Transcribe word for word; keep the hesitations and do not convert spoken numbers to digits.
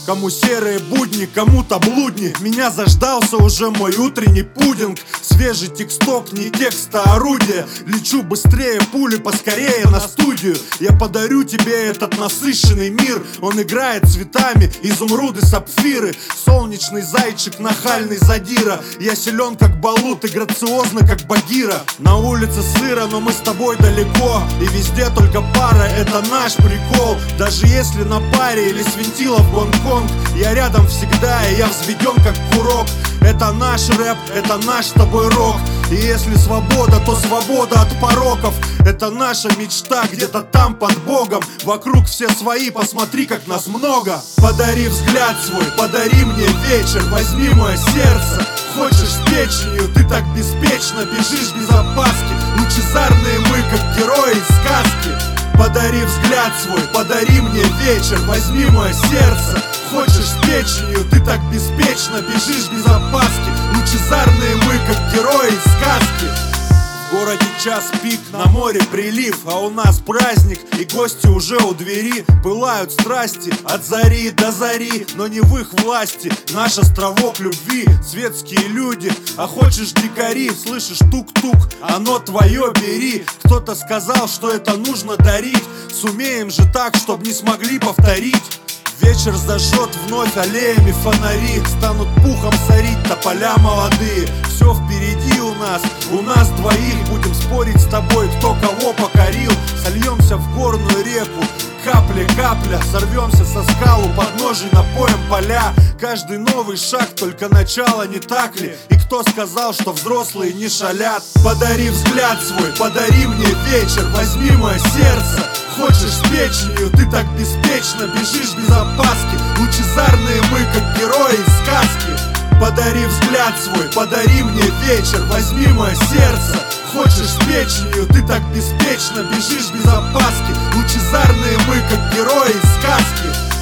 Кому серые будни, кому-то блудни. Меня заждался уже мой утренний пудинг. Свежий тексток, не текст, а орудие. Лечу быстрее пули, поскорее на студию. Я подарю тебе этот насыщенный мир. Он играет цветами, изумруды, сапфиры. Солнечный зайчик, нахальный задира. Я силен как Балут и грациозно как Багира. На улице сыро, но мы с тобой далеко. И везде только пара, это наш прикол. Даже если на паре или свинтила в Гонконг, я рядом всегда, и я взведен как курок. Это наш рэп, это наш с тобой рок. И если свобода, то свобода от пороков. Это наша мечта где-то там под Богом. Вокруг все свои, посмотри, как нас много. Подари взгляд свой, подари мне вечер. Возьми мое сердце, хочешь с печенью. Ты так беспечно бежишь без опаски. Лучезарные мы, как герои из сказки. Подари взгляд свой, подари мне вечер. Возьми мое сердце, хочешь с печенью. Ты так беспечно бежишь без опаски. Лучезарные мы, как герои из сказки. В городе час пик, на море прилив. А у нас праздник, и гости уже у двери. Пылают страсти от зари до зари, но не в их власти наш островок любви. Светские люди, а хочешь дикари. Слышишь тук-тук, оно твое, бери. Кто-то сказал, что это нужно дарить. Сумеем же так, чтоб не смогли повторить. Вечер зажжет вновь аллеями фонари. Станут пухом сорить тополя молодые. Все впереди у нас, у нас двоих. Будем спорить с тобой, кто кого покорил. Сольемся в горную реку, капля, капля. Сорвемся со скал, у подножий напоем поля. Каждый новый шаг, только начало, не так ли? И кто сказал, что взрослые не шалят? Подари взгляд свой, подари мне вечер. Возьми мое сердце, хочешь с печенью. Ты так беспечно бежишь без опаски. Лучезарные мы, как герои из сказки. Подари взгляд свой, подари мне вечер. Возьми мое сердце, хочешь с печенью. Ты так беспечно бежишь без опаски. Лучезарные мы, как герои из сказки.